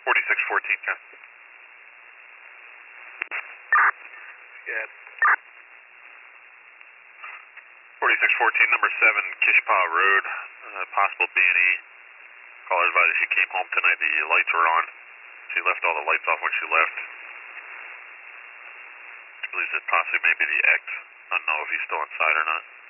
4614, Ken. Yeah. 4614, number 7, Kishpaw Road, possible B&E. Caller advised she came home tonight, the lights were on. She left all the lights off when she left. She believes it possibly maybe the ex. I don't know if he's still inside or not.